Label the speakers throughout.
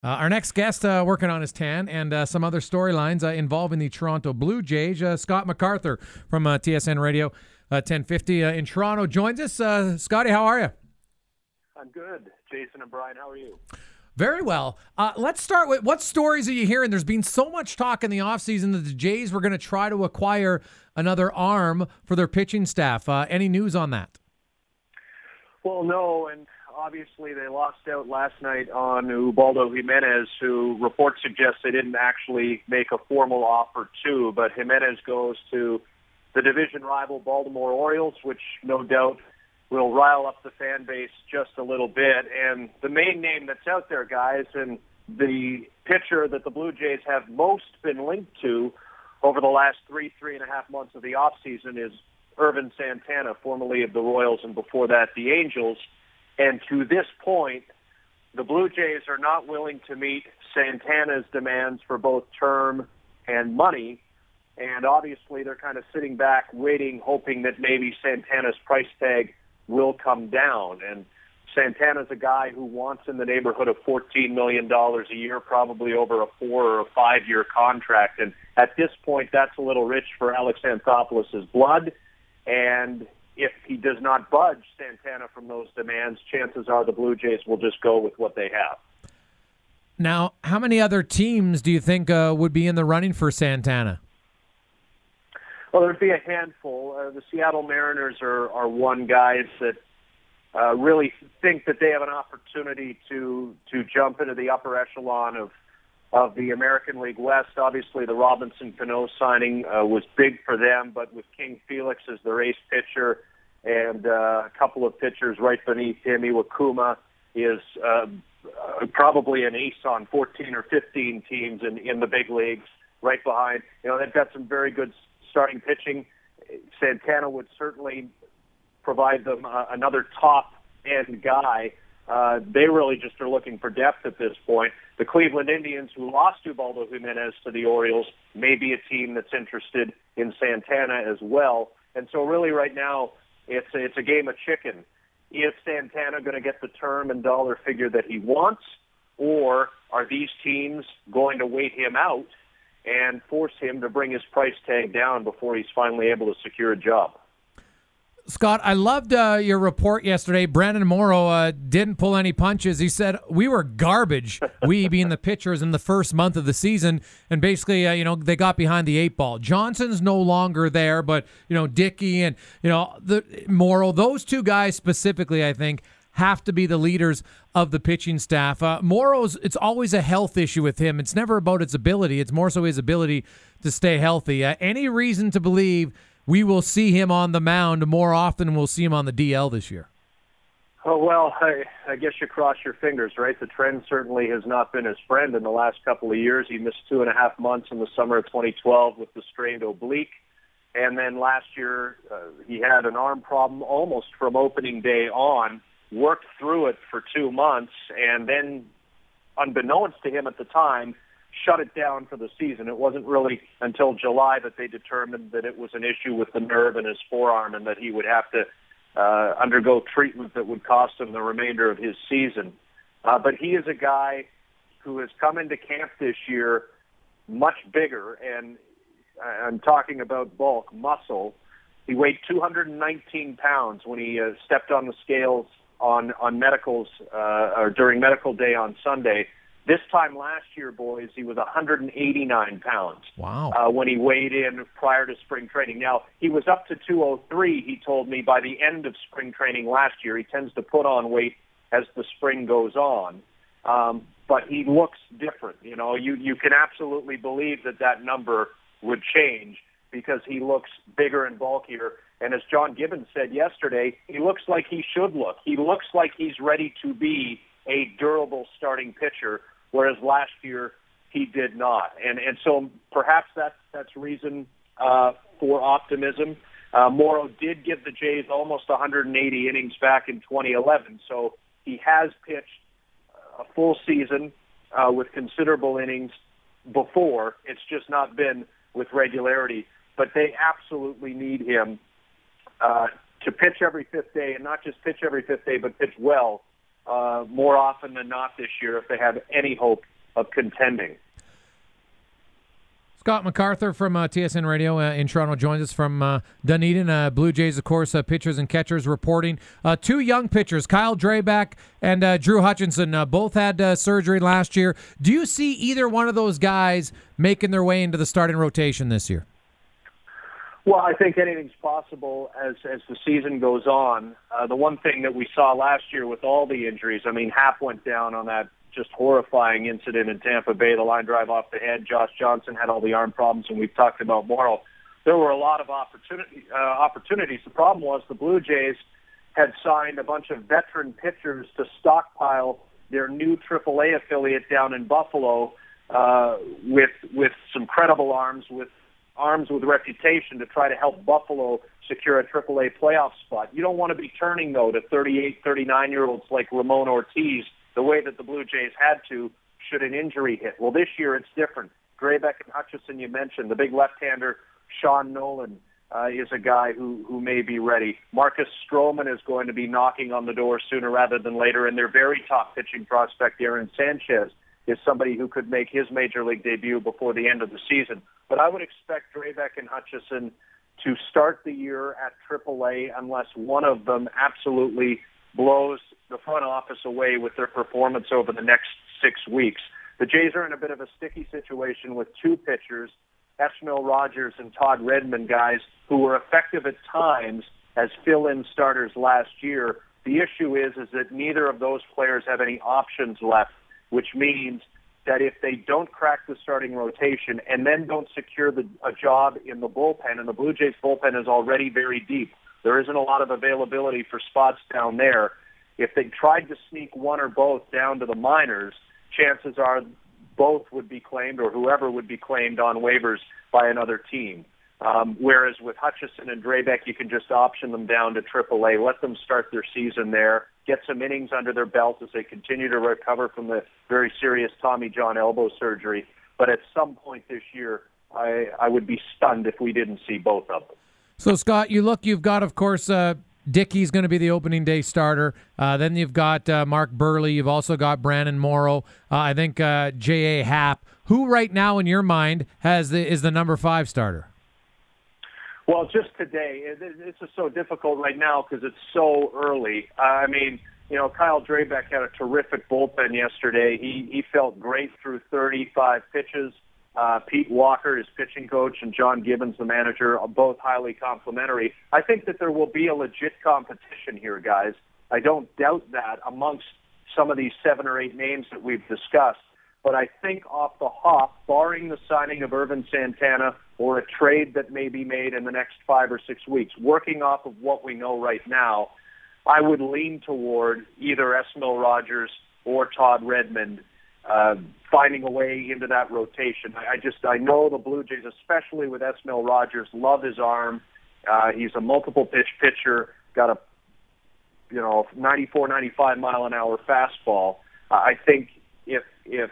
Speaker 1: Our next guest working on his tan and some other storylines involving the Toronto Blue Jays. Scott MacArthur from TSN Radio 1050 in Toronto joins us. Scotty, how are you?
Speaker 2: I'm good. Jason and Brian, how are you?
Speaker 1: Very well. Let's start with what stories are you hearing? There's been so much talk in the offseason that the Jays were going to try to acquire another arm for their pitching staff. Any news on that?
Speaker 2: Well, no, and obviously they lost out last night on Ubaldo Jimenez, who reports suggest they didn't actually make a formal offer to, but Jimenez goes to the division rival Baltimore Orioles, which no doubt will rile up the fan base just a little bit. And the main name that's out there, guys, and the pitcher that the Blue Jays have most been linked to over the last three and a half months of the offseason is Ervin Santana, formerly of the Royals and before that the Angels. And to this point, the Blue Jays are not willing to meet Santana's demands for both term and money. And obviously they're kind of sitting back, waiting, hoping that maybe Santana's price tag will come down. And Santana's a guy who wants in the neighborhood of $14 million a year, probably over a 4 or a 5 year contract. And at this point, that's a little rich for Alex Anthopoulos' blood. And if he does not budge Santana from those demands, chances are the Blue Jays will just go with what they have.
Speaker 1: Now, how many other teams do you think would be in the running for Santana?
Speaker 2: Well, there'd be a handful. The Seattle Mariners are one, guys, that really think that they have an opportunity to jump into the upper echelon of the American League West. Obviously, the Robinson Cano signing was big for them, but with King Felix as their ace pitcher and a couple of pitchers right beneath him, Iwakuma is probably an ace on 14 or 15 teams in the big leagues right behind. They've got some very good starting pitching. Santana would certainly provide them another top-end guy. They really just are looking for depth at this point. The Cleveland Indians, who lost Ubaldo Jimenez to the Orioles, may be a team that's interested in Santana as well. And so really right now, it's a game of chicken. Is Santana going to get the term and dollar figure that he wants, or are these teams going to wait him out and force him to bring his price tag down before he's finally able to secure a job?
Speaker 1: Scott, I loved your report yesterday. Brandon Morrow didn't pull any punches. He said we were garbage, we being the pitchers, in the first month of the season, and basically, they got behind the 8 ball. Johnson's no longer there, but Dickey and the Morrow, those two guys specifically, I think, have to be the leaders of the pitching staff. Morrow's, it's always a health issue with him. It's never about his ability. It's more so his ability to stay healthy. Any reason to believe we will see him on the mound more often than we'll see him on the DL this year?
Speaker 2: Oh, well, I guess you cross your fingers, right? The trend certainly has not been his friend in the last couple of years. He missed 2.5 months in the summer of 2012 with the strained oblique. And then last year, he had an arm problem almost from opening day on, worked through it for 2 months, and then, unbeknownst to him at the time, shut it down for the season. It wasn't really until July that they determined that it was an issue with the nerve in his forearm and that he would have to undergo treatment that would cost him the remainder of his season. But he is a guy who has come into camp this year much bigger, and I'm talking about bulk, muscle. He weighed 219 pounds when he stepped on the scales on medicals or during medical day on Sunday. This time last year, boys, he was 189 pounds.
Speaker 1: Wow.
Speaker 2: When he weighed in prior to spring training. Now, he was up to 203, he told me, by the end of spring training last year. He tends to put on weight as the spring goes on. But he looks different. You can absolutely believe that number would change because he looks bigger and bulkier. And as John Gibbons said yesterday, he looks like he should look. He looks like he's ready to be a durable starting pitcher, whereas last year he did not. And so perhaps that's reason for optimism. Morrow did give the Jays almost 180 innings back in 2011, so he has pitched a full season with considerable innings before. It's just not been with regularity. But they absolutely need him to pitch every fifth day, and not just pitch every fifth day, but pitch well more often than not this year if they have any hope of contending.
Speaker 1: Scott MacArthur from TSN Radio in Toronto joins us from Dunedin. Blue Jays, of course, pitchers and catchers reporting. Two young pitchers, Kyle Drabek and Drew Hutchison, both had surgery last year. Do you see either one of those guys making their way into the starting rotation this year?
Speaker 2: Well, I think anything's possible as the season goes on. The one thing that we saw last year with all the injuries, I mean, Happ went down on that just horrifying incident in Tampa Bay, the line drive off the head. Josh Johnson had all the arm problems, and we've talked about Morrow. There were a lot of opportunities. The problem was the Blue Jays had signed a bunch of veteran pitchers to stockpile their new AAA affiliate down in Buffalo with some credible arms with reputation to try to help Buffalo secure a AAA playoff spot. You don't want to be turning, though, to 38, 39-year-olds like Ramon Ortiz the way that the Blue Jays had to should an injury hit. Well, this year it's different. Drabek and Hutchison, you mentioned. The big left-hander, Sean Nolan, is a guy who may be ready. Marcus Stroman is going to be knocking on the door sooner rather than later, and their very top pitching prospect, Aaron Sanchez, is somebody who could make his major league debut before the end of the season. But I would expect Drabek and Hutchison to start the year at AAA unless one of them absolutely blows the front office away with their performance over the next 6 weeks. The Jays are in a bit of a sticky situation with two pitchers, Esmil Rogers and Todd Redmond, guys who were effective at times as fill-in starters last year. The issue is that neither of those players have any options left, which means that if they don't crack the starting rotation and then don't secure a job in the bullpen, and the Blue Jays bullpen is already very deep, there isn't a lot of availability for spots down there. If they tried to sneak one or both down to the minors, chances are both would be claimed, or whoever would be claimed on waivers by another team. Whereas with Hutchison and Drabek, you can just option them down to AAA, let them start their season there, get some innings under their belt as they continue to recover from the very serious Tommy John elbow surgery. But at some point this year, I would be stunned if we didn't see both of them.
Speaker 1: So, Scott, you've got, of course, Dickey's going to be the opening day starter. Then you've got Mark Burley. You've also got Brandon Morrow. I think J.A. Happ. Who right now, in your mind, is the number 5 starter?
Speaker 2: Well, just today, it's just so difficult right now because it's so early. I mean, Kyle Drabek had a terrific bullpen yesterday. He felt great through 35 pitches. Pete Walker, his pitching coach, and John Gibbons, the manager, are both highly complimentary. I think that there will be a legit competition here, guys. I don't doubt that amongst some of these 7 or 8 names that we've discussed. But I think off the hop, barring the signing of Ervin Santana or a trade that may be made in the next 5 or 6 weeks, working off of what we know right now, I would lean toward either Esmil Rogers or Todd Redmond finding a way into that rotation. I know the Blue Jays, especially with Esmil Rogers, love his arm. He's a multiple pitch pitcher, got a 94, 95 mile an hour fastball. I think if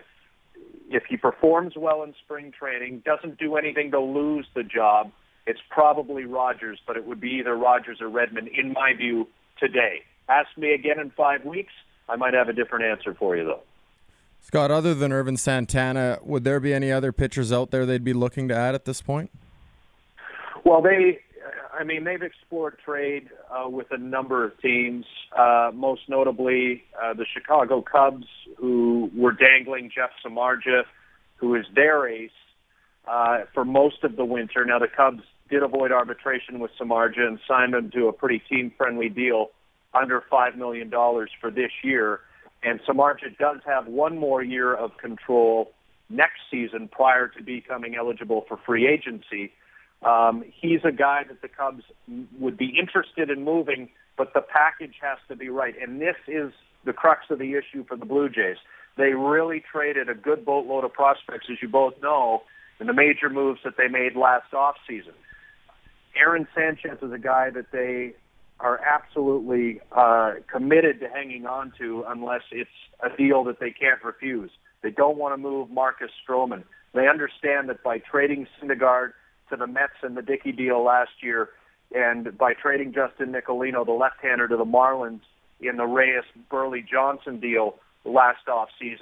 Speaker 2: he performs well in spring training, doesn't do anything to lose the job, it's probably Rogers, but it would be either Rogers or Redmond, in my view, today. Ask me again in 5 weeks, I might have a different answer for you, though.
Speaker 3: Scott, other than Ervin Santana, would there be any other pitchers out there they'd be looking to add at this point?
Speaker 2: Well, they've explored trade with a number of teams, most notably the Chicago Cubs, who were dangling Jeff Samardzija, who is their ace, for most of the winter. Now, the Cubs did avoid arbitration with Samardzija and signed him to a pretty team-friendly deal under $5 million for this year. And Samardzija does have one more year of control next season prior to becoming eligible for free agency. He's a guy that the Cubs would be interested in moving, but the package has to be right. And this is the crux of the issue for the Blue Jays. They really traded a good boatload of prospects, as you both know, in the major moves that they made last offseason. Aaron Sanchez is a guy that they are absolutely committed to hanging on to unless it's a deal that they can't refuse. They don't want to move Marcus Stroman. They understand that by trading Syndergaard to the Mets in the Dickey deal last year, and by trading Justin Nicolino, the left-hander, to the Marlins in the Reyes-Burley-Johnson deal last offseason,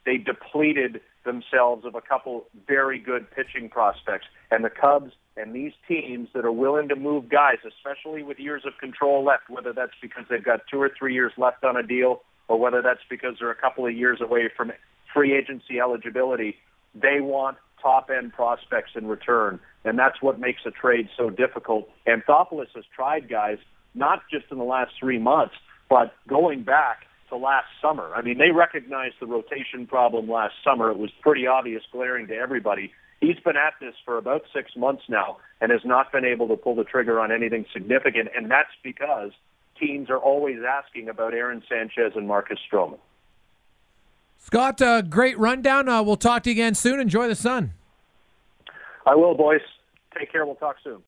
Speaker 2: they depleted themselves of a couple very good pitching prospects. And the Cubs and these teams that are willing to move guys, especially with years of control left, whether that's because they've got 2 or 3 years left on a deal or whether that's because they're a couple of years away from free agency eligibility, they want top-end prospects in return. And that's what makes a trade so difficult. Anthopoulos has tried guys, not just in the last 3 months, but going back to last summer. I mean, they recognized the rotation problem last summer. It was pretty obvious, glaring to everybody. He's been at this for about 6 months now and has not been able to pull the trigger on anything significant, and that's because teams are always asking about Aaron Sanchez and Marcus Stroman.
Speaker 1: Scott, great rundown. We'll talk to you again soon. Enjoy the sun.
Speaker 2: I will, boys. Take care. We'll talk soon.